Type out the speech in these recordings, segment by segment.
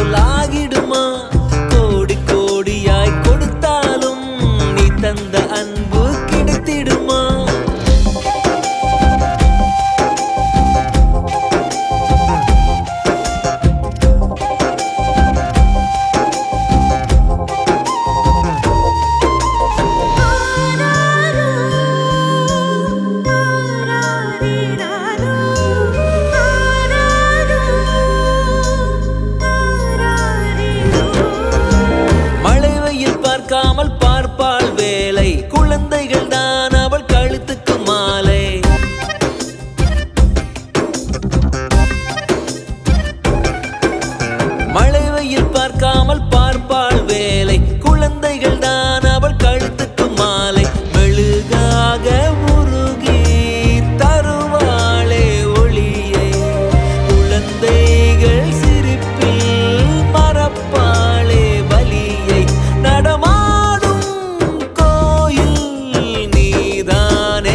போல் ஆகிடுமா? கோடி கோடியாய் கொடுத்தாலும் நீ தந்த அன்பு கிடைத்திடுமா? பார்க்காமல் பார்ப்பாள் வேலை, குழந்தைகள் தான் அவள் கழுத்துக்கு மாலை. மழை வெயில் பார்க்காமல் பார்ப்பாள் வேலை, குழந்தைகள் தான் அவள் கழுத்துக்கு மாலை. மெழுகாக உருகி தருவாளே ஒளியை, குழந்தைகள் சிரிப்பில் மறப்பாளே வலியை. நடமாடும் கோயில் நீதானே.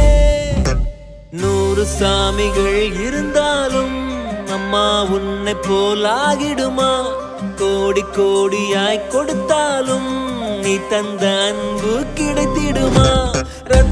100 சாமிகள் இருந்தாலும் அம்மா உன்னை போல் ஆகிடுமா? கோடி கோடியாய் கொடுத்தாலும் நீ தந்த அன்பு கிடைத்திடுமா?